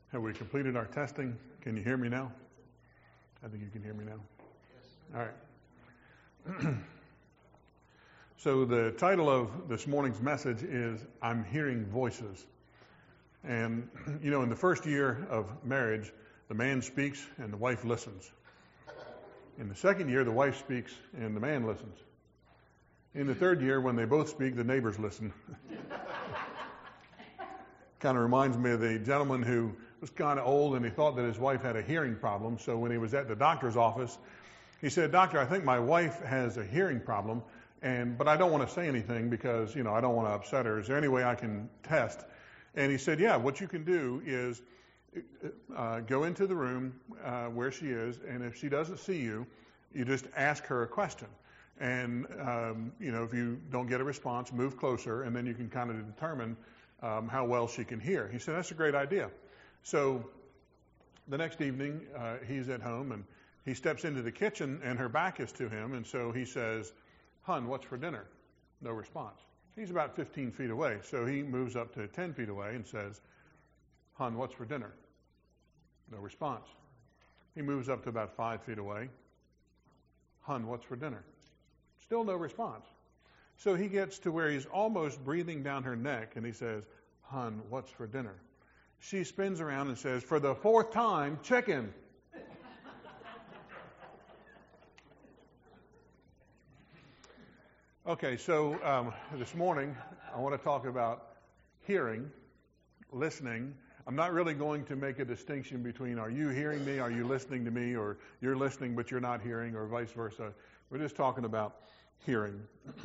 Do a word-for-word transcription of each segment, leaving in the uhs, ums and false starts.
Have we completed our testing? Can you hear me now? I think you can hear me now. All right. So the title of this morning's message is, I'm Hearing Voices. And, you know, in the first year of marriage, the man speaks and the wife listens. In the second year, the wife speaks and the man listens. In the third year, when they both speak, the neighbors listen. Kind of reminds me of the gentleman who was kind of old and he thought that his wife had a hearing problem. So when he was at the doctor's office, he said, "Doctor, I think my wife has a hearing problem, and but I don't want to say anything because, you know, I don't want to upset her. Is there any way I can test?" And he said, "Yeah, what you can do is uh, go into the room uh, where she is, and if she doesn't see you, you just ask her a question. And, um, you know, if you don't get a response, move closer, and then you can kind of determine um, how well she can hear." He said, "That's a great idea." So the next evening, uh, he's at home, and he steps into the kitchen, and her back is to him, and so he says, "Hun, what's for dinner?" No response. He's about fifteen feet away, so he moves up to ten feet away and says, "Hun, what's for dinner?" No response. He moves up to about five feet away. "Hun, what's for dinner?" Still no response. So he gets to where he's almost breathing down her neck, and he says, "Hun, what's for dinner?" She spins around and says, for the fourth time, "Chicken." Okay, so um, this morning I want to talk about hearing, listening. I'm not really going to make a distinction between are you hearing me, are you listening to me, or you're listening but you're not hearing, or vice versa. We're just talking about hearing.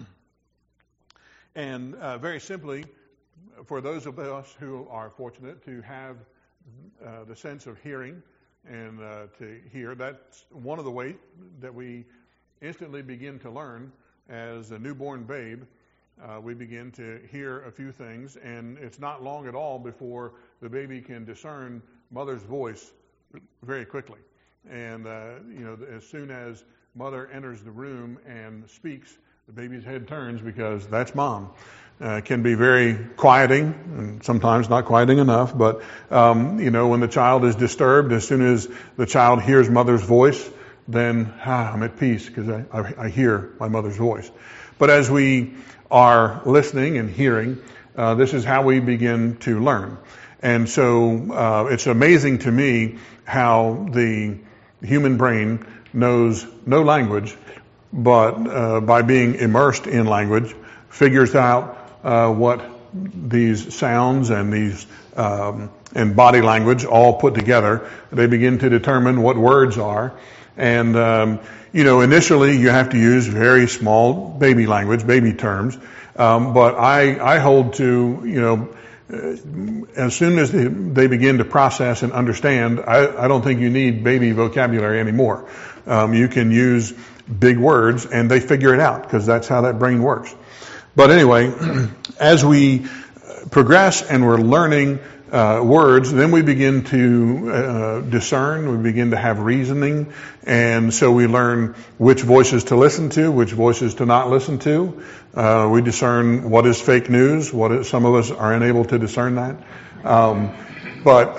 And uh, very simply, for those of us who are fortunate to have uh, the sense of hearing and uh, to hear, that's one of the ways that we instantly begin to learn. As a newborn babe, uh, we begin to hear a few things, and it's not long at all before the baby can discern mother's voice very quickly. And, uh, you know, as soon as mother enters the room and speaks, the baby's head turns because that's mom. Uh, it can be very quieting, and sometimes not quieting enough, but, um, you know, when the child is disturbed, as soon as the child hears mother's voice, then ah, I'm at peace because I, I, I hear my mother's voice. But as we are listening and hearing, uh, this is how we begin to learn. And so uh, it's amazing to me how the human brain knows no language, but uh, by being immersed in language, figures out uh, what these sounds and these um, and body language all put together. They begin to determine what words are. And, um, you know, initially you have to use very small baby language, baby terms. Um, but I, I hold to, you know, uh, as soon as they, they begin to process and understand, I, I don't think you need baby vocabulary anymore. Um, you can use big words and they figure it out because that's how that brain works. But anyway, as we progress and we're learning Uh, words, then we begin to uh, discern, we begin to have reasoning, and so we learn which voices to listen to, which voices to not listen to. Uh, we discern what is fake news, what is, some of us are unable to discern that. Um, but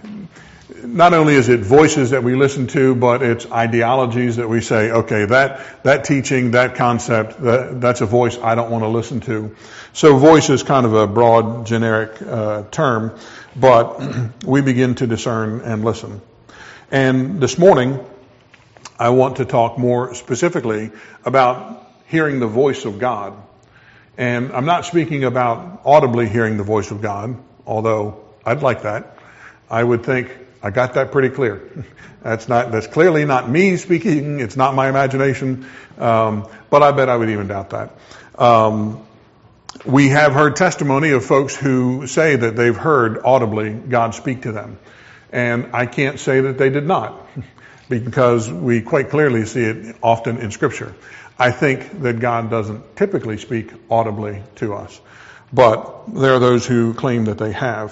not only is it voices that we listen to, but it's ideologies that we say, okay, that, that teaching, that concept, that, that's a voice I don't want to listen to. So voice is kind of a broad, generic uh, term, but we begin to discern and listen. And this morning, I want to talk more specifically about hearing the voice of God. And I'm not speaking about audibly hearing the voice of God, although I'd like that. I would think I got that pretty clear. That's not, that's clearly not me speaking. It's not my imagination. Um, but I bet I would even doubt that. Um, We have heard testimony of folks who say that they've heard audibly God speak to them. And I can't say that they did not, because we quite clearly see it often in Scripture. I think that God doesn't typically speak audibly to us, but there are those who claim that they have.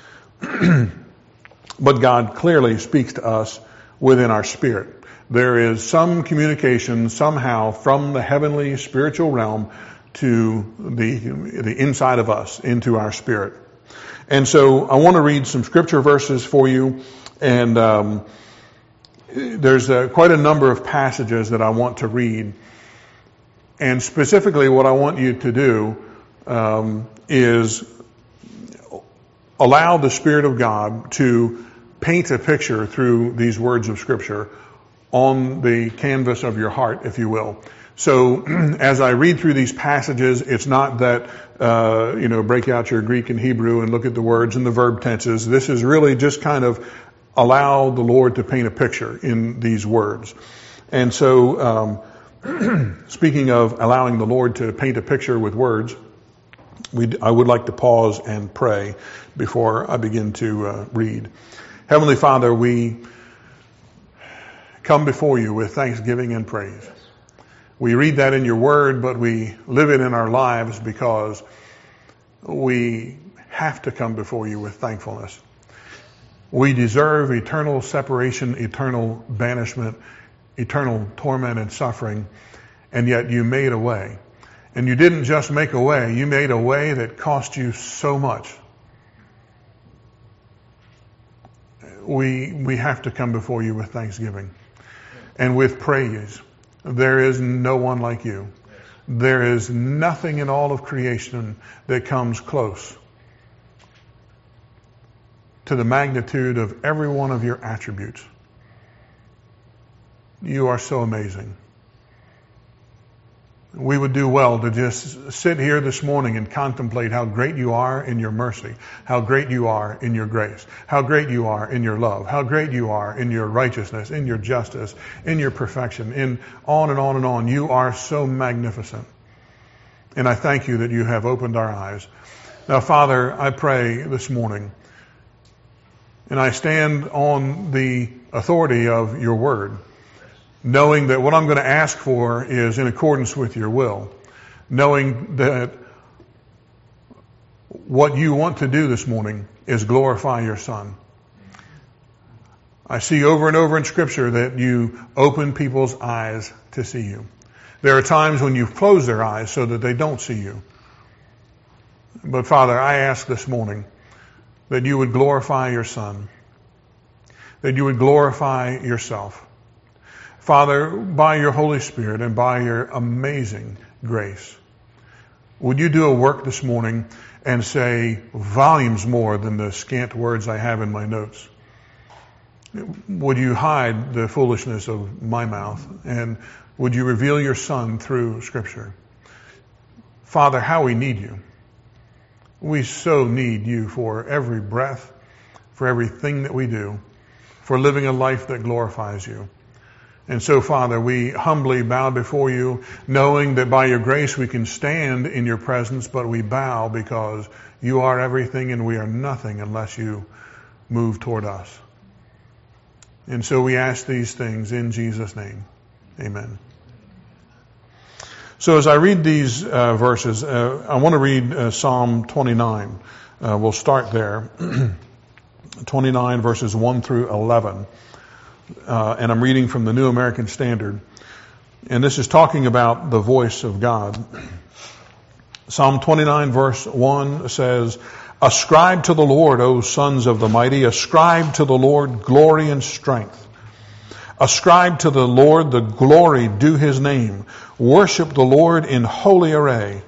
But God clearly speaks to us within our spirit. There is some communication somehow from the heavenly spiritual realm to the the inside of us, into our spirit. And so I want to read some scripture verses for you, and um, there's uh, quite a number of passages that I want to read. And specifically what I want you to do um, is allow the Spirit of God to paint a picture through these words of Scripture on the canvas of your heart, if you will. So as I read through these passages, it's not that, uh, you know, break out your Greek and Hebrew and look at the words and the verb tenses. This is really just kind of allow the Lord to paint a picture in these words. And so, um, speaking of allowing the Lord to paint a picture with words, we, I would like to pause and pray before I begin to uh, read. Heavenly Father, we come before you with thanksgiving and praise. We read that in your word, but we live it in our lives because we have to come before you with thankfulness. We deserve eternal separation, eternal banishment, eternal torment and suffering, and yet you made a way. And you didn't just make a way, you made a way that cost you so much. We, we have to come before you with thanksgiving and with praise. There is no one like you. There is nothing in all of creation that comes close to the magnitude of every one of your attributes. You are so amazing. We would do well to just sit here this morning and contemplate how great you are in your mercy, how great you are in your grace, how great you are in your love, how great you are in your righteousness, in your justice, in your perfection, in on and on and on. You are so magnificent. And I thank you that you have opened our eyes. Now, Father, I pray this morning, and I stand on the authority of your word, knowing that what I'm going to ask for is in accordance with your will, knowing that what you want to do this morning is glorify your Son. I see over and over in Scripture that you open people's eyes to see you. There are times when you close their eyes so that they don't see you. But Father, I ask this morning that you would glorify your Son, that you would glorify yourself. Father, by your Holy Spirit and by your amazing grace, would you do a work this morning and say volumes more than the scant words I have in my notes? Would you hide the foolishness of my mouth, and would you reveal your Son through Scripture? Father, how we need you. We so need you for every breath, for everything that we do, for living a life that glorifies you. And so, Father, we humbly bow before you, knowing that by your grace we can stand in your presence, but we bow because you are everything and we are nothing unless you move toward us. And so we ask these things in Jesus' name. Amen. So as I read these uh, verses, uh, I want to read uh, Psalm twenty-nine. Uh, we'll start there. twenty-nine verses one through eleven. Uh, and I'm reading from the New American Standard. And this is talking about the voice of God. Psalm twenty-nine verse one says, "Ascribe to the Lord, O sons of the mighty, ascribe to the Lord glory and strength. Ascribe to the Lord the glory due his name. Worship the Lord in holy array.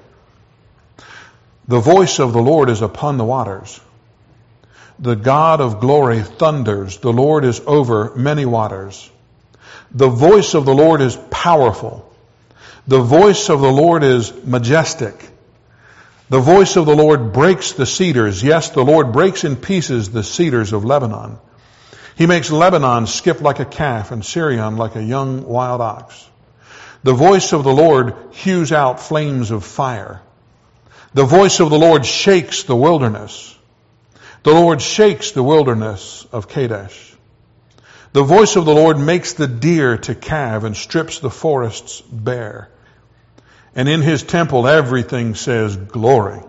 The voice of the Lord is upon the waters. The God of glory thunders. The Lord is over many waters. The voice of the Lord is powerful. The voice of the Lord is majestic. The voice of the Lord breaks the cedars. Yes, the Lord breaks in pieces the cedars of Lebanon. He makes Lebanon skip like a calf and Syrian like a young wild ox. The voice of the Lord hews out flames of fire. The voice of the Lord shakes the wilderness. The Lord shakes the wilderness of Kadesh. The voice of the Lord makes the deer to calve and strips the forests bare. And in his temple everything says glory.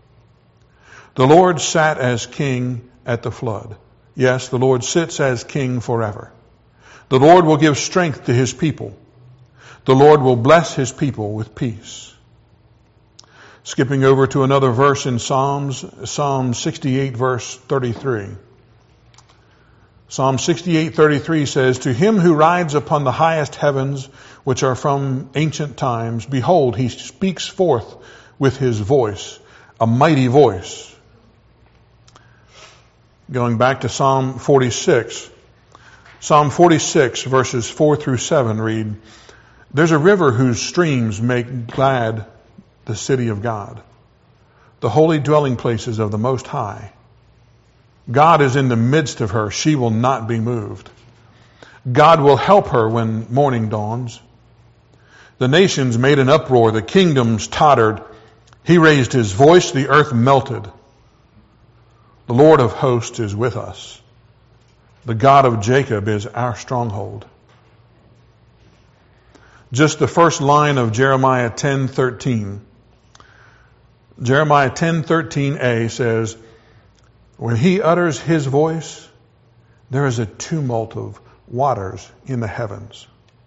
The Lord sat as king at the flood. Yes, the Lord sits as king forever. The Lord will give strength to his people. The Lord will bless his people with peace. Skipping over to another verse in Psalms, Psalm sixty-eight, verse thirty-three. Psalm sixty-eight, thirty-three says, "To him who rides upon the highest heavens, which are from ancient times, behold, he speaks forth with his voice, a mighty voice." Going back to Psalm forty-six. Psalm forty-six, verses four through seven read, "There's a river whose streams make glad the city of God, the holy dwelling places of the Most High. God is in the midst of her. She will not be moved. God will help her when morning dawns. The nations made an uproar. The kingdoms tottered. He raised his voice. The earth melted. The Lord of hosts is with us. The God of Jacob is our stronghold." Just the first line of Jeremiah ten thirteen. Jeremiah ten thirteen a says, "When he utters his voice, there is a tumult of waters in the heavens."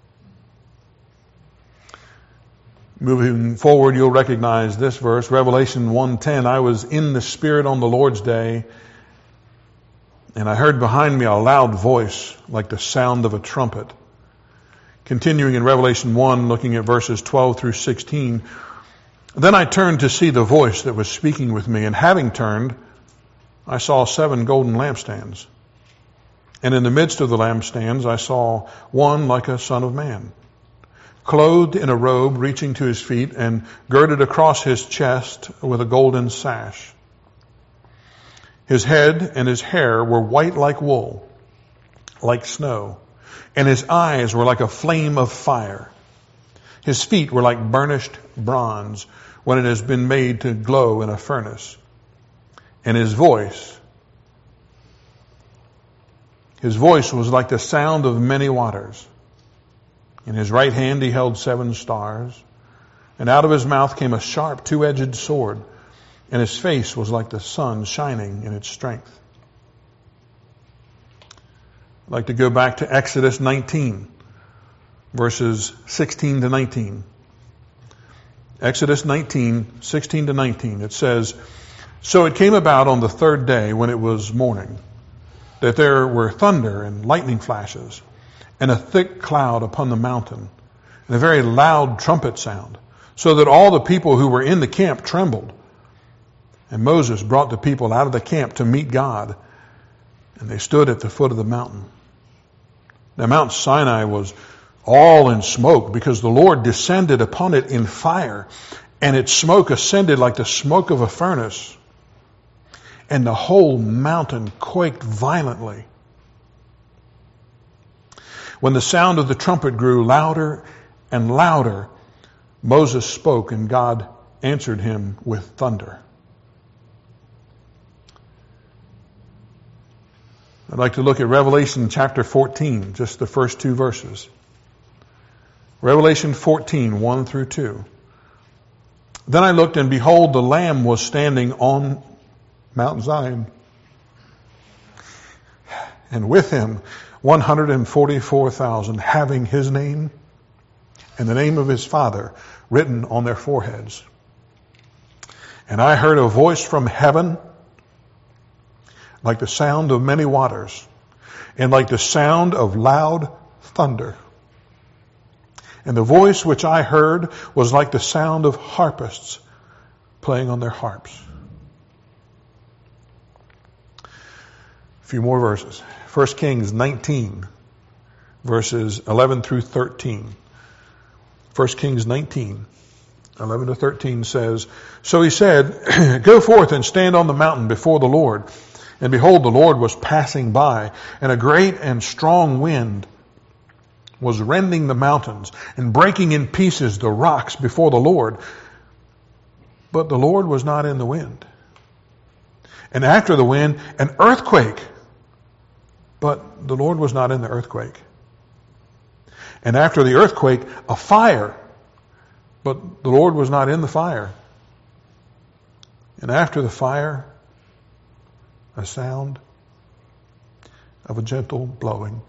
Moving forward, you'll recognize this verse, Revelation one ten. "I was in the Spirit on the Lord's day, and I heard behind me a loud voice like the sound of a trumpet." Continuing in Revelation one, looking at verses twelve through sixteen, "Then I turned to see the voice that was speaking with me, and having turned, I saw seven golden lampstands. And in the midst of the lampstands, I saw one like a son of man, clothed in a robe reaching to his feet and girded across his chest with a golden sash. His head and his hair were white like wool, like snow, and his eyes were like a flame of fire. His feet were like burnished bronze when it has been made to glow in a furnace. And his voice, his voice was like the sound of many waters. In his right hand he held seven stars, and out of his mouth came a sharp two-edged sword, and his face was like the sun shining in its strength." I'd like to go back to Exodus nineteen, verses sixteen to nineteen. Exodus nineteen, sixteen to nineteen. It says, "So it came about on the third day when it was morning, that there were thunder and lightning flashes, and a thick cloud upon the mountain, and a very loud trumpet sound, so that all the people who were in the camp trembled. And Moses brought the people out of the camp to meet God, and they stood at the foot of the mountain. Now Mount Sinai was all in smoke, because the Lord descended upon it in fire, and its smoke ascended like the smoke of a furnace. And the whole mountain quaked violently. When the sound of the trumpet grew louder and louder, Moses spoke, and God answered him with thunder." I'd like to look at Revelation chapter fourteen, just the first two verses. Revelation fourteen, one through two. "Then I looked, and behold, the Lamb was standing on Mount Zion, and with him one hundred forty-four thousand, having his name and the name of his Father written on their foreheads. And I heard a voice from heaven like the sound of many waters, and like the sound of loud thunder. And the voice which I heard was like the sound of harpists playing on their harps." A few more verses. First Kings nineteen, verses eleven through thirteen. First Kings nineteen, eleven to thirteen says, "So he said, Go forth and stand on the mountain before the Lord. And behold, the Lord was passing by, and a great and strong wind was rending the mountains and breaking in pieces the rocks before the Lord. But the Lord was not in the wind. And after the wind, an earthquake. But the Lord was not in the earthquake. And after the earthquake, a fire. But the Lord was not in the fire. And after the fire, a sound of a gentle blowing.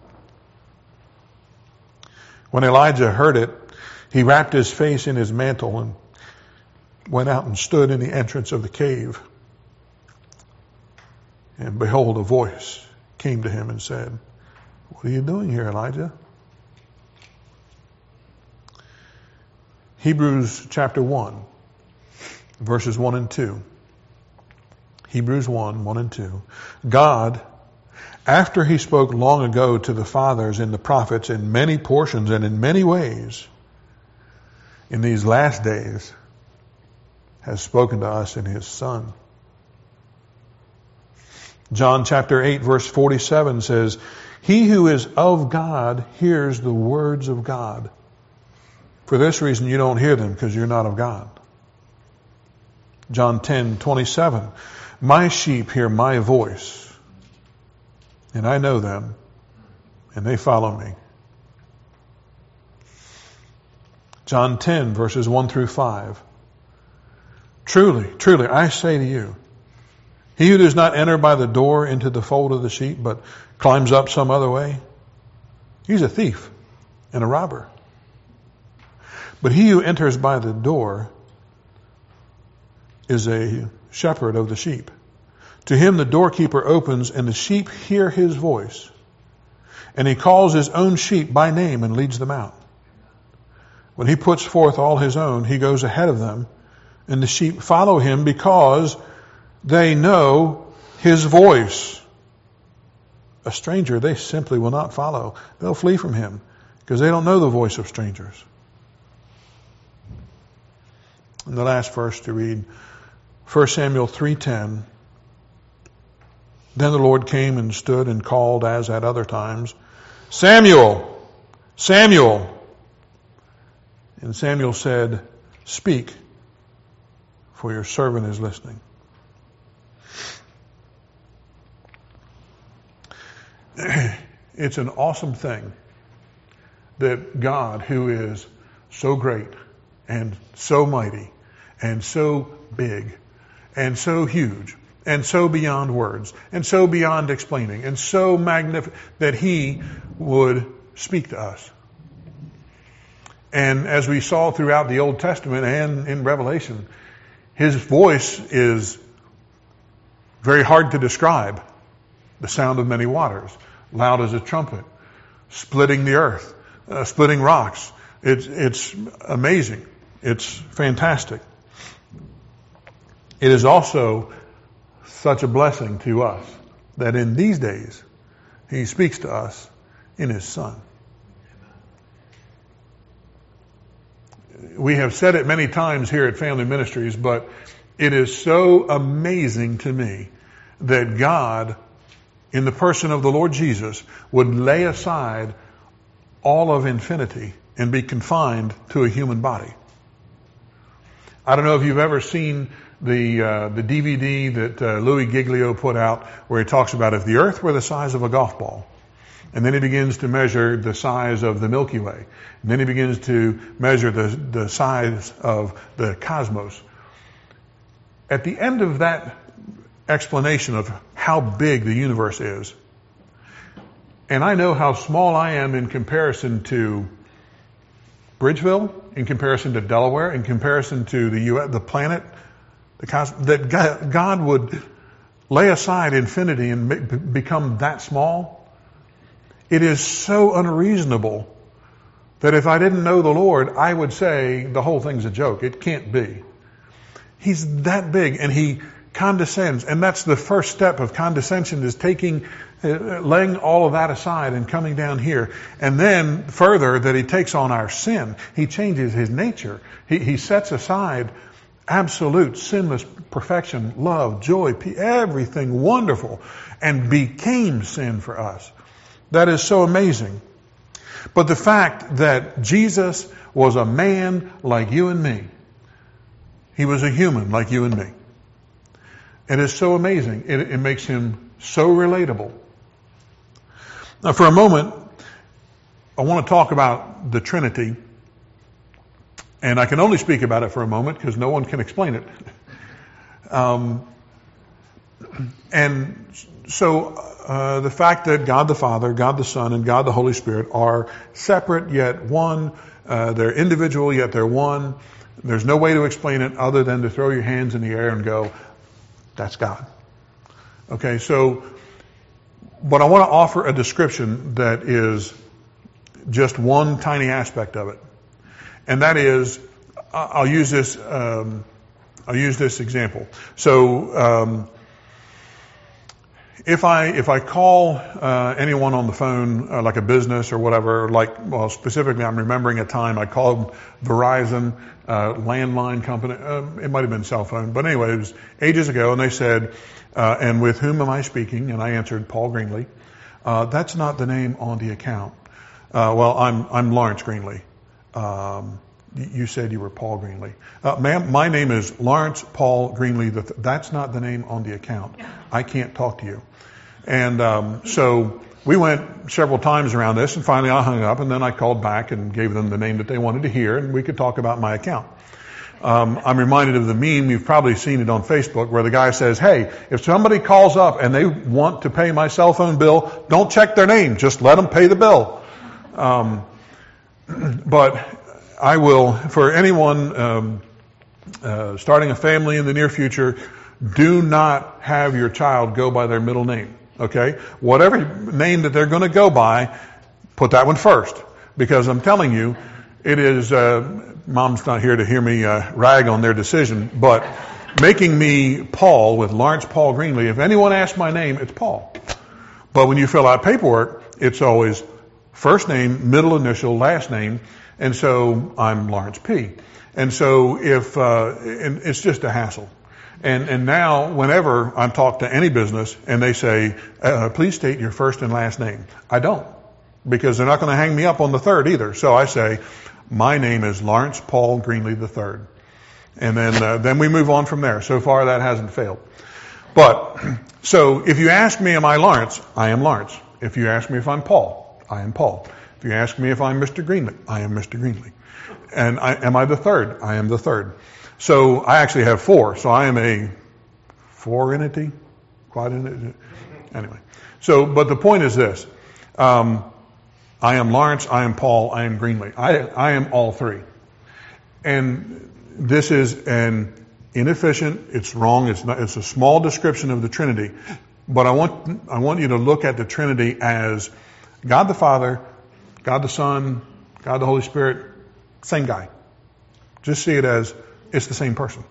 When Elijah heard it, he wrapped his face in his mantle and went out and stood in the entrance of the cave. And behold, a voice came to him and said, "What are you doing here, Elijah?" Hebrews chapter one, verses one and two. Hebrews one, one and two. God, after he spoke long ago to the fathers and the prophets in many portions and in many ways, in these last days, has spoken to us in his Son. John chapter eight, verse forty-seven says, "He who is of God hears the words of God. For this reason you don't hear them, because you're not of God." John ten, twenty-seven, "My sheep hear my voice, and I know them, and they follow me." John ten, verses one through five. "Truly, truly, I say to you, he who does not enter by the door into the fold of the sheep, but climbs up some other way, he's a thief and a robber. But he who enters by the door is a shepherd of the sheep. To him the doorkeeper opens, and the sheep hear his voice. And he calls his own sheep by name and leads them out. When he puts forth all his own, he goes ahead of them, and the sheep follow him because they know his voice. A stranger they simply will not follow. They'll flee from him because they don't know the voice of strangers." And the last verse to read, First Samuel three ten. "Then the Lord came and stood and called as at other times, 'Samuel, Samuel.' And Samuel said, 'Speak, for your servant is listening.'" It's an awesome thing that God, who is so great and so mighty and so big and so huge and so beyond words and so beyond explaining and so magnificent, that he would speak to us. And as we saw throughout the Old Testament and in Revelation, his voice is very hard to describe. The sound of many waters, loud as a trumpet, splitting the earth, uh, splitting rocks. It's, it's amazing. It's fantastic. It is also such a blessing to us that in these days, he speaks to us in his Son. We have said it many times here at Family Ministries, but it is so amazing to me that God, in the person of the Lord Jesus, would lay aside all of infinity and be confined to a human body. I don't know if you've ever seen the uh, the D V D that uh, Louis Giglio put out, where he talks about if the earth were the size of a golf ball, and then he begins to measure the size of the Milky Way, and then he begins to measure the, the size of the cosmos. At the end of that explanation of how big the universe is, and I know how small I am in comparison to Bridgeville, in comparison to Delaware, in comparison to the U S, the planet, the cos- that God, God would lay aside infinity and make, become that small. It is so unreasonable that if I didn't know the Lord, I would say the whole thing's a joke. It can't be. He's that big, and he condescends, and that's the first step of condescension, is taking, uh, laying all of that aside and coming down here. And then further, that he takes on our sin. He changes his nature. He, he sets aside absolute sinless perfection, love, joy, peace, everything wonderful, and became sin for us. That is so amazing. But the fact that Jesus was a man like you and me, he was a human like you and me. It is so amazing. It, it makes him so relatable. Now, for a moment, I want to talk about the Trinity. And I can only speak about it for a moment because no one can explain it. Um, and so uh, the fact that God the Father, God the Son, and God the Holy Spirit are separate yet one, uh, they're individual yet they're one, There's no way to explain it other than to throw your hands in the air and go, that's God. Okay, so, but I want to offer a description that is just one tiny aspect of it. And that is, I'll use this, um, I'll use this example. So, um, if I, if I call, uh, anyone on the phone, uh, like a business or whatever, like, well, specifically I'm remembering a time I called Verizon, uh, landline company, uh, it might have been cell phone, but anyway, it was ages ago, and they said, uh, and with whom am I speaking? And I answered, Paul Greenlee. Uh, that's not the name on the account. Uh, well, I'm, I'm Lawrence Greenlee. Um, you said you were Paul Greenlee. Uh, ma'am, my name is Lawrence Paul Greenlee. That's not the name on the account. I can't talk to you. And um, so we went several times around this, and finally I hung up, and then I called back and gave them the name that they wanted to hear, and we could talk about my account. Um, I'm reminded of the meme, you've probably seen it on Facebook, where the guy says, hey, if somebody calls up and they want to pay my cell phone bill, don't check their name, just let them pay the bill. Um, but I will, for anyone um, uh, starting a family in the near future, do not have your child go by their middle name. Okay? Whatever name that they're going to go by, put that one first. Because I'm telling you, it is, uh, Mom's not here to hear me uh, rag on their decision, but making me Paul with Lawrence Paul Greenlee, if anyone asks my name, it's Paul. But when you fill out paperwork, it's always first name, middle initial, last name, and so I'm Lawrence P. And so if, uh, and it's just a hassle. And, and now, whenever I'm talking to any business and they say, uh, please state your first and last name, I don't. Because they're not going to hang me up on the third either. So I say, my name is Lawrence Paul Greenlee the third. And then, uh, then we move on from there. So far that hasn't failed. But, so if you ask me, am I Lawrence? I am Lawrence. If you ask me if I'm Paul, I am Paul. If you ask me if I'm Mister Greenlee, I am Mister Greenlee. And I, am I the third? I am the third. So I actually have four. So I am a four entity, quad entity. Anyway. So, but the point is this. Um, I am Lawrence, I am Paul, I am Greenlee. I, I am all three. And this is an inefficient, it's wrong, it's not, it's a small description of the Trinity. But I want, I want you to look at the Trinity as God the Father, God the Son, God the Holy Spirit, same guy. Just see it as it's the same person.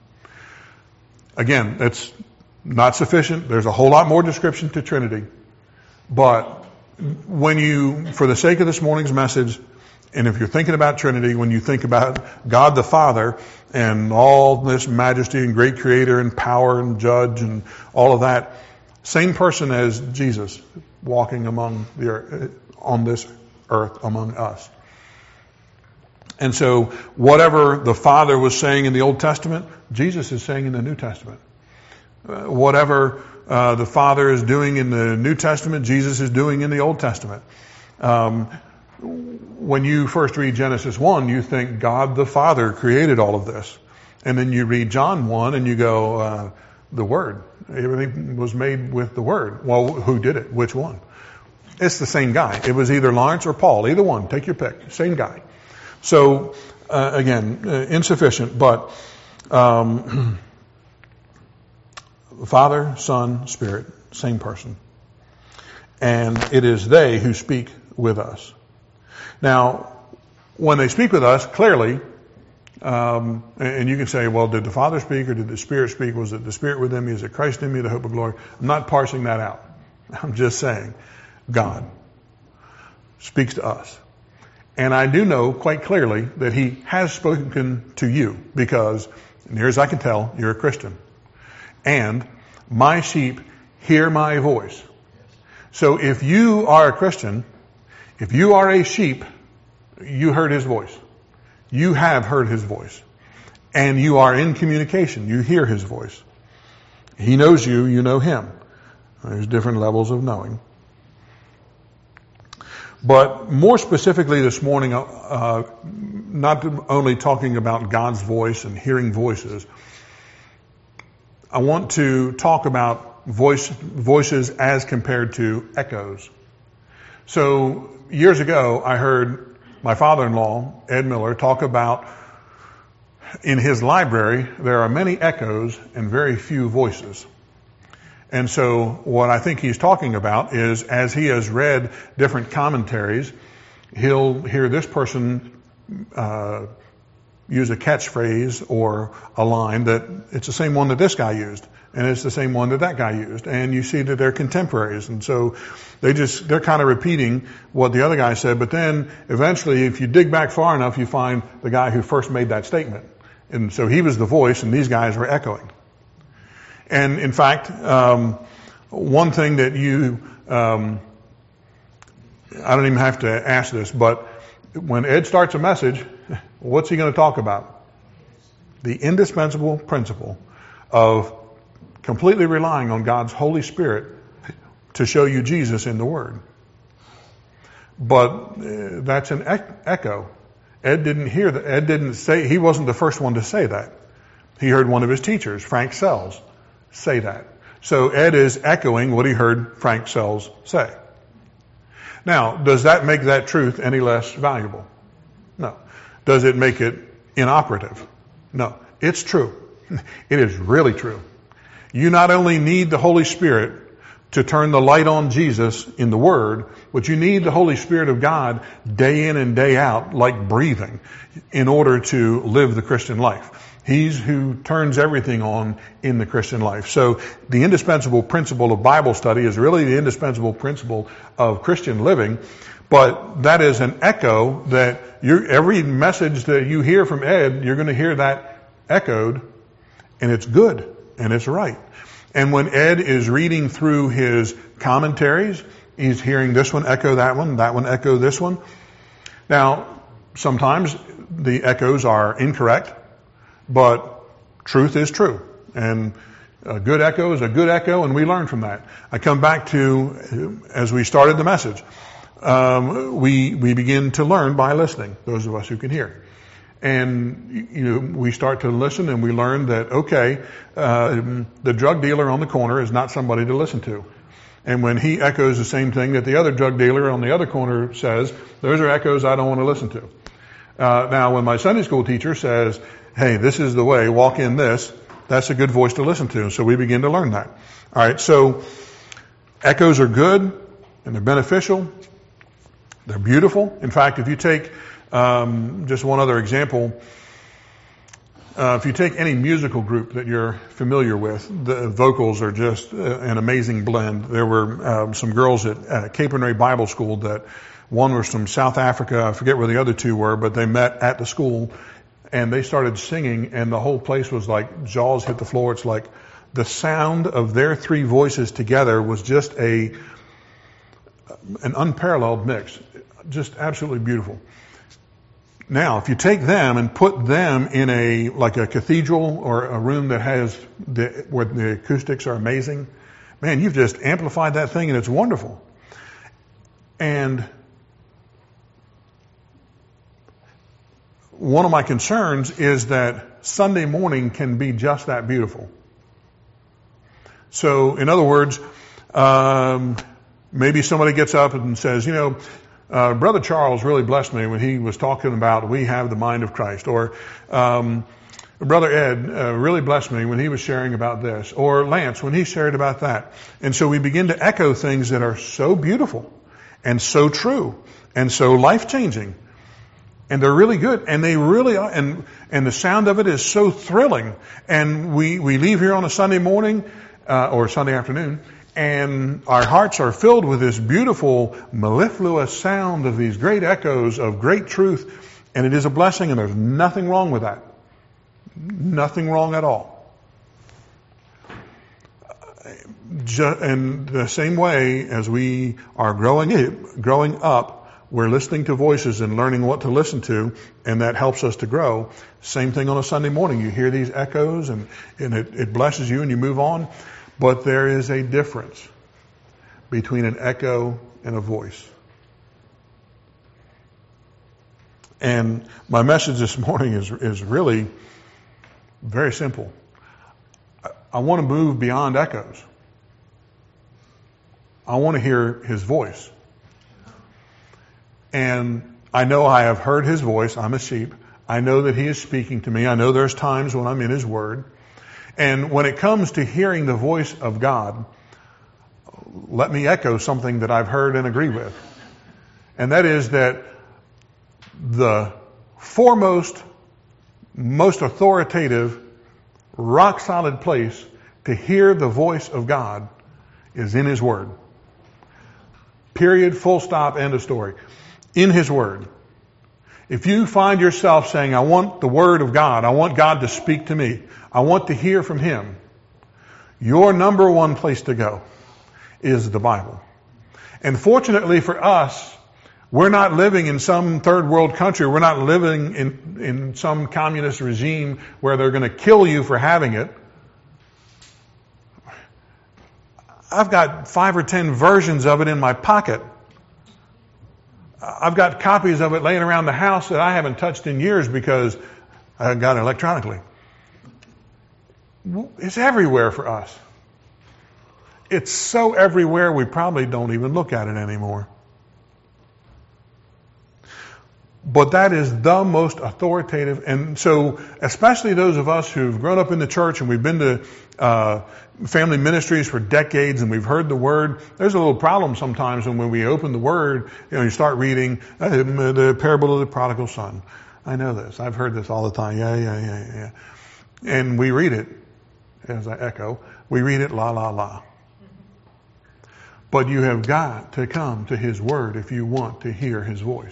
Again, it's not sufficient. There's a whole lot more description to Trinity. But when you, for the sake of this morning's message, and if you're thinking about Trinity, when you think about God the Father and all this majesty and great creator and power and judge and all of that, same person as Jesus walking among the earth, on this earth among us. And so whatever the Father was saying in the Old Testament, Jesus is saying in the New Testament. Uh, whatever uh, the Father is doing in the New Testament, Jesus is doing in the Old Testament. Um, when you first read Genesis one, you think God the Father created all of this. And then you read John one and you go, uh, the Word. Everything was made with the Word. Well, who did it? Which one? It's the same guy. It was either Lawrence or Paul. Either one. Take your pick. Same guy. So, uh, again, uh, insufficient, but um, Father, Son, Spirit, same person. And it is they who speak with us. Now, when they speak with us, clearly, um, and you can say, well, did the Father speak or did the Spirit speak? Was it the Spirit within me? Is it Christ in me, the hope of glory? I'm not parsing that out. I'm just saying, God speaks to us. And I do know quite clearly that He has spoken to you because, near as I can tell, you're a Christian. And my sheep hear my voice. So if you are a Christian, if you are a sheep, you heard His voice. You have heard His voice. And you are in communication. You hear His voice. He knows you, you know Him. There's different levels of knowing. But more specifically this morning, uh, not only talking about God's voice and hearing voices, I want to talk about voice, voices as compared to echoes. So years ago, I heard my father-in-law, Ed Miller, talk about in his library, there are many echoes and very few voices. And so what I think he's talking about is, as he has read different commentaries, he'll hear this person uh, use a catchphrase or a line that it's the same one that this guy used, and it's the same one that that guy used, and you see that they're contemporaries, and so they just they're kind of repeating what the other guy said. But then eventually, if you dig back far enough, you find the guy who first made that statement, and so he was the voice, and these guys were echoing. And in fact, um, one thing that you um, I don't even have to ask this, but when Ed starts a message, what's he going to talk about? The indispensable principle of completely relying on God's Holy Spirit to show you Jesus in the Word. But uh, that's an e- echo. Ed didn't hear that. Ed didn't say, he wasn't the first one to say that. He heard one of his teachers, Frank Sells, say that. So Ed is echoing what he heard Frank Sells say. Now, does that make that truth any less valuable? No. Does it make it inoperative? No. It's true. It is really true. You not only need the Holy Spirit to turn the light on Jesus in the Word, but you need the Holy Spirit of God day in and day out, like breathing, in order to live the Christian life. He's who turns everything on in the Christian life. So the indispensable principle of Bible study is really the indispensable principle of Christian living. But that is an echo that you're, every message that you hear from Ed, you're going to hear that echoed, and it's good, and it's right. And when Ed is reading through his commentaries, he's hearing this one echo that one, that one echo this one. Now, sometimes the echoes are incorrect, but truth is true. And a good echo is a good echo, and we learn from that. I come back to, as we started the message, um, we we begin to learn by listening, those of us who can hear. And you know, we start to listen, and we learn that, okay, uh, the drug dealer on the corner is not somebody to listen to. And when he echoes the same thing that the other drug dealer on the other corner says, those are echoes I don't want to listen to. Uh, now, when my Sunday school teacher says, hey, this is the way, walk in this, that's a good voice to listen to. So we begin to learn that. All right, so echoes are good, and they're beneficial. They're beautiful. In fact, if you take um, just one other example, uh, if you take any musical group that you're familiar with, the vocals are just uh, an amazing blend. There were um, some girls at uh, Cape and Ray Bible School that one was from South Africa. I forget where the other two were, but they met at the school. And they started singing, and the whole place was like jaws hit the floor. It's like the sound of their three voices together was just a an unparalleled mix. Just absolutely beautiful. Now, if you take them and put them in a like a cathedral or a room that has the, where the acoustics are amazing, man, you've just amplified that thing, and it's wonderful. And one of my concerns is that Sunday morning can be just that beautiful. So, in other words, um, maybe somebody gets up and says, you know, uh, Brother Charles really blessed me when he was talking about we have the mind of Christ. Or um, Brother Ed uh, really blessed me when he was sharing about this. Or Lance when he shared about that. And so we begin to echo things that are so beautiful and so true and so life-changing. And they're really good, and they really are, and and the sound of it is so thrilling. And we we leave here on a Sunday morning uh, or Sunday afternoon, and our hearts are filled with this beautiful mellifluous sound of these great echoes of great truth, and it is a blessing, and there's nothing wrong with that. Nothing wrong at all. Just, in the same way as we are growing growing up, we're listening to voices and learning what to listen to, and that helps us to grow. Same thing on a Sunday morning. You hear these echoes, and, and it, it blesses you, and you move on. But there is a difference between an echo and a voice. And my message this morning is, is really very simple. I, I want to move beyond echoes. I want to hear his voice. And I know I have heard his voice. I'm a sheep. I know that He is speaking to me. I know there's times when I'm in His Word. And when it comes to hearing the voice of God, let me echo something that I've heard and agree with. And that is that the foremost, most authoritative, rock-solid place to hear the voice of God is in His Word. Period, full stop, end of story. In His Word. If you find yourself saying, I want the Word of God, I want God to speak to me, I want to hear from Him, your number one place to go is the Bible. And fortunately for us, we're not living in some third world country. We're not living in, in some communist regime where they're going to kill you for having it. I've got five or ten versions of it in my pocket. I've got copies of it laying around the house that I haven't touched in years because I got it electronically. It's everywhere for us. It's so everywhere we probably don't even look at it anymore. But that is the most authoritative. And so especially those of us who've grown up in the church and we've been to uh, family ministries for decades and we've heard the Word, there's a little problem sometimes when we open the Word, you know, you start reading uh, the parable of the prodigal son. I know this. I've heard this all the time. Yeah, yeah, yeah, yeah. And we read it, as I echo, we read it la, la, la. But you have got to come to His Word if you want to hear His voice.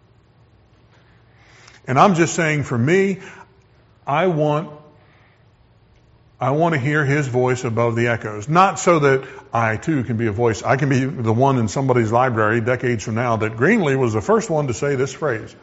And I'm just saying, for me, I want, I want to hear His voice above the echoes. Not so that I, too, can be a voice. I can be the one in somebody's library decades from now that Greenlee was the first one to say this phrase.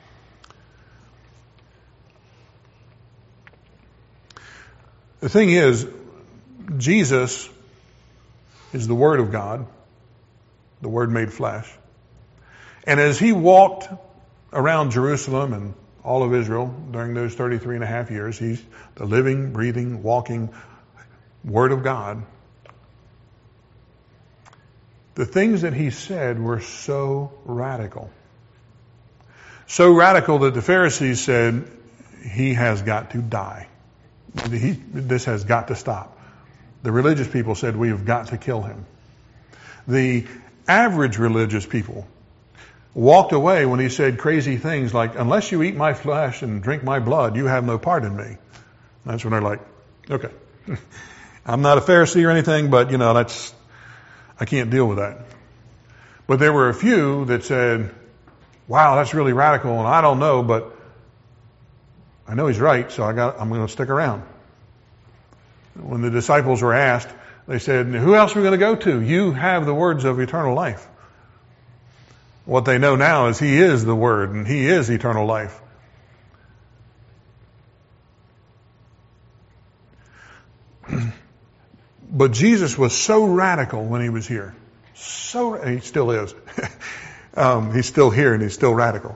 The thing is, Jesus is the Word of God, the Word made flesh. And as He walked around Jerusalem and all of Israel during those thirty-three and a half years, He's the living, breathing, walking Word of God. The things that He said were so radical. So radical that the Pharisees said, He has got to die. He, this has got to stop. The religious people said, we have got to kill Him. The average religious people walked away when He said crazy things like, unless you eat my flesh and drink my blood, you have no part in me. That's when they're like, okay, I'm not a Pharisee or anything, but, you know, that's, I can't deal with that. But there were a few that said, wow, that's really radical, and I don't know, but I know He's right, so I got, I'm going to stick around. When the disciples were asked, they said, who else are we going to go to? You have the words of eternal life. What they know now is He is the Word, and He is eternal life. But Jesus was so radical when He was here. So, He still is. um, he's still here, and He's still radical.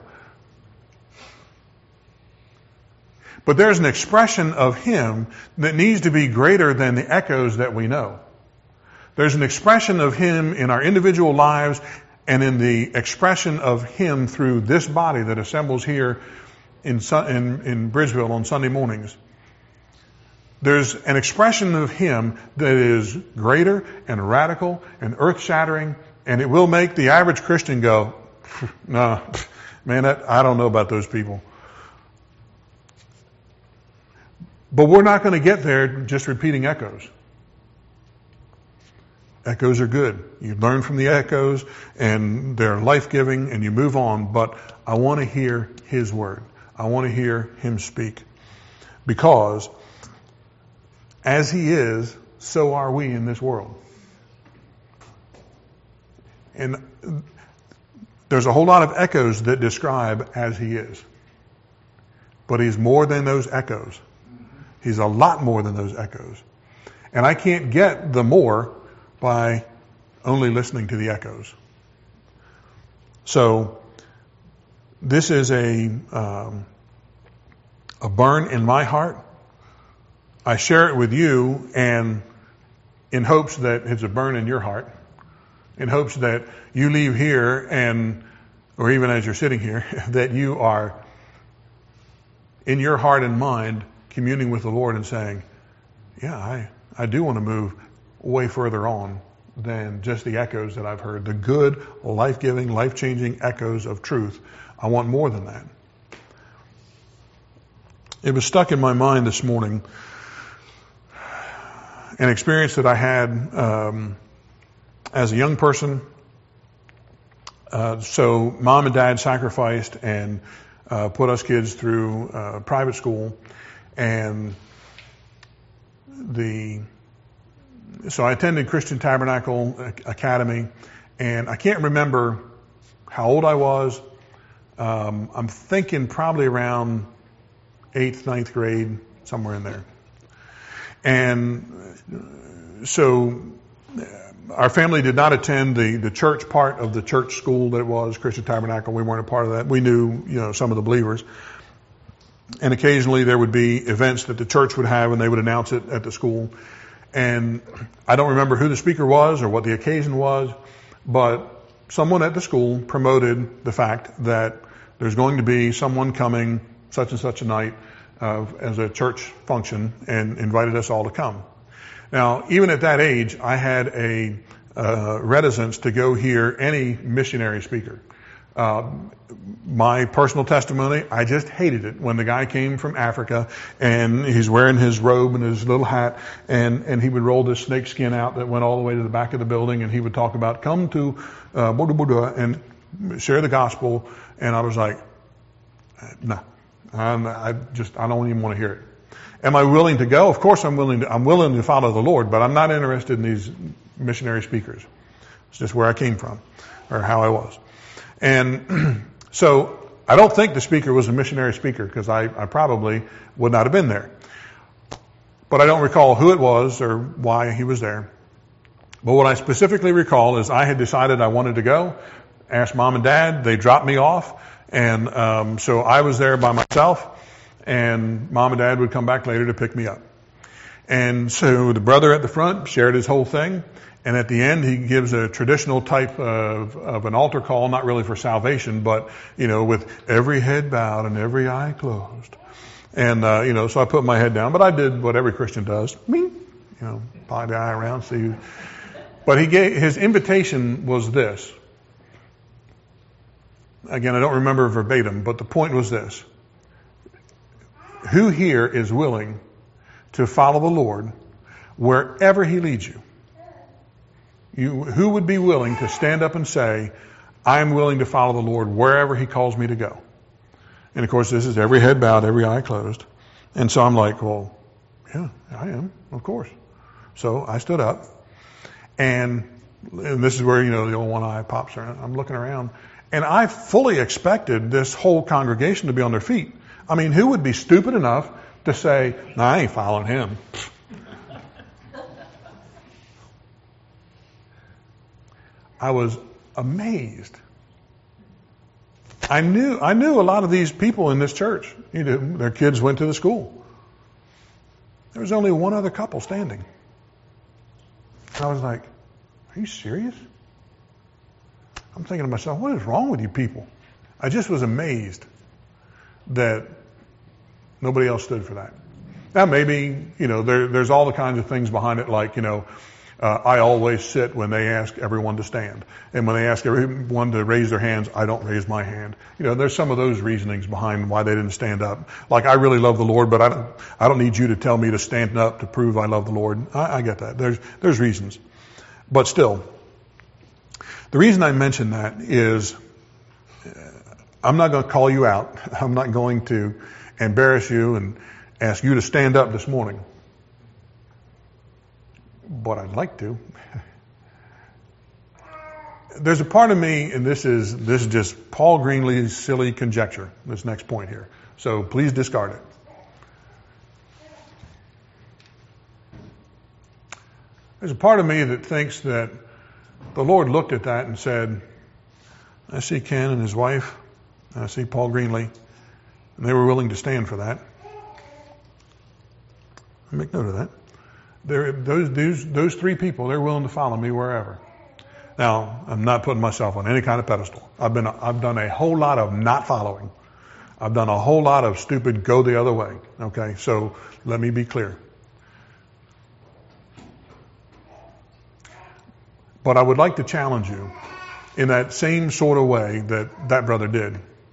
But there's an expression of Him that needs to be greater than the echoes that we know. There's an expression of Him in our individual lives and in the expression of Him through this body that assembles here in, in, in Bridgeville on Sunday mornings. There's an expression of Him that is greater and radical and earth-shattering, and it will make the average Christian go, no, man, that, I don't know about those people. But we're not going to get there just repeating echoes. Echoes are good. You learn from the echoes, and they're life-giving, and you move on. But I want to hear His Word. I want to hear Him speak. Because as He is, so are we in this world. And there's a whole lot of echoes that describe as He is. But He's more than those echoes. He's a lot more than those echoes. And I can't get the more by only listening to the echoes. So this is a um, a burn in my heart. I share it with you, and in hopes that it's a burn in your heart, in hopes that you leave here and, or even as you're sitting here, that you are in your heart and mind communing with the Lord and saying, yeah, I, I do want to move way further on than just the echoes that I've heard, the good, life-giving, life-changing echoes of truth. I want more than that. It was stuck in my mind this morning, an experience that I had um, as a young person. Uh, so mom and dad sacrificed and uh, put us kids through uh, private school, and the so I attended Christian Tabernacle Academy, and I can't remember how old I was. Um, I'm thinking probably around eighth, ninth grade, somewhere in there. And so our family did not attend the, the church part of the church school that it was, Christian Tabernacle. We weren't a part of that. We knew, you know, some of the believers. And occasionally there would be events that the church would have, and they would announce it at the school. And I don't remember who the speaker was or what the occasion was, but someone at the school promoted the fact that there's going to be someone coming such and such a night uh, as a church function, and invited us all to come. Now, even at that age, I had a uh, reticence to go hear any missionary speaker. Uh, my personal testimony, I just hated it when the guy came from Africa and he's wearing his robe and his little hat, and, and he would roll this snake skin out that went all the way to the back of the building, and he would talk about come to uh, Buddha Buddha and share the gospel. And I was like, no, I'm, I just, I don't even want to hear it. Am I willing to go? Of course I'm willing to, I'm willing to follow the Lord, but I'm not interested in these missionary speakers. It's just where I came from, or how I was. And so I don't think the speaker was a missionary speaker, because I, I probably would not have been there. But I don't recall who it was or why he was there. But what I specifically recall is I had decided I wanted to go, asked mom and dad, they dropped me off, and um, so I was there by myself, and mom and dad would come back later to pick me up. And so the brother at the front shared his whole thing. And at the end, he gives a traditional type of, of an altar call, not really for salvation, but, you know, with every head bowed and every eye closed. And, uh, you know, so I put my head down, but I did what every Christian does. Me, you know, pie the eye around, see. But he gave, his invitation was this. Again, I don't remember verbatim, but the point was this. Who here is willing to follow the Lord wherever he leads you? You, who would be willing to stand up and say, I'm willing to follow the Lord wherever he calls me to go? And of course, this is every head bowed, every eye closed. And so I'm like, well, yeah, I am, of course. So I stood up, and, and this is where, you know, the old one eye pops around. I'm looking around, and I fully expected this whole congregation to be on their feet. I mean, who would be stupid enough to say, no, I ain't following him? I was amazed. I knew I knew a lot of these people in this church. You know, their kids went to the school. There was only one other couple standing. And I was like, are you serious? I'm thinking to myself, what is wrong with you people? I just was amazed that nobody else stood for that. Now maybe, you know, there, there's all the kinds of things behind it, like, you know, Uh, I always sit when they ask everyone to stand. And when they ask everyone to raise their hands, I don't raise my hand. You know, there's some of those reasonings behind why they didn't stand up. Like, I really love the Lord, but I don't, I don't need you to tell me to stand up to prove I love the Lord. I, I get that. There's, there's reasons. But still, the reason I mention that is I'm not going to call you out. I'm not going to embarrass you and ask you to stand up this morning. But I'd like to. There's a part of me, and this is this is just Paul Greenlee's silly conjecture, this next point here. So please discard it. There's a part of me that thinks that the Lord looked at that and said, I see Ken and his wife, and I see Paul Greenlee, and they were willing to stand for that. Make note of that. There, those, those, those three people, they're willing to follow me wherever. Now, I'm not putting myself on any kind of pedestal. I've been, I've done a whole lot of not following. I've done a whole lot of stupid go the other way. Okay, so let me be clear. But I would like to challenge you in that same sort of way that that brother did.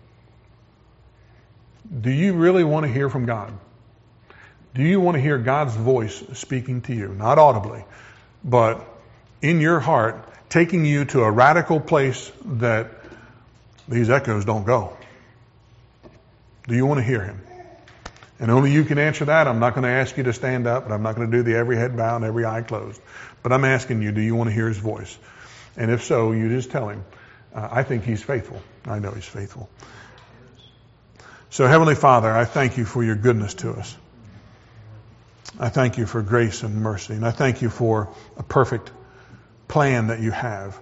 Do you really want to hear from God? Do you want to hear God's voice speaking to you? Not audibly, but in your heart, taking you to a radical place that these echoes don't go. Do you want to hear him? And only you can answer that. I'm not going to ask you to stand up, and I'm not going to do the every head bowed and every eye closed. But I'm asking you, do you want to hear his voice? And if so, you just tell him, uh, I think he's faithful. I know he's faithful. So, Heavenly Father, I thank you for your goodness to us. I thank you for grace and mercy. And I thank you for a perfect plan that you have.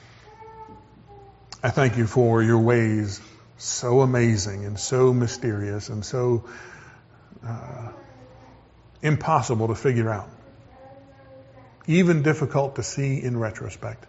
I thank you for your ways so amazing and so mysterious and so uh, impossible to figure out. Even difficult to see in retrospect.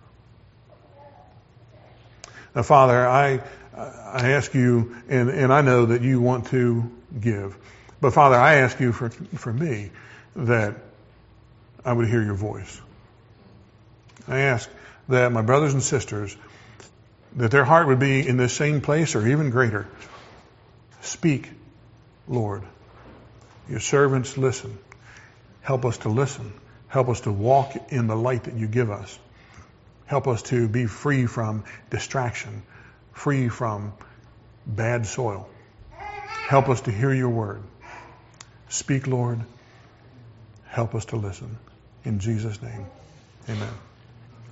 Now, Father, I I ask you, and, and I know that you want to give, but Father, I ask you for for me that I would hear your voice. I ask that my brothers and sisters, that their heart would be in this same place or even greater. Speak, Lord. Your servants listen. Help us to listen. Help us to walk in the light that you give us. Help us to be free from distraction, free from bad soil. Help us to hear your word. Speak, Lord. Help us to listen. In Jesus' name, amen.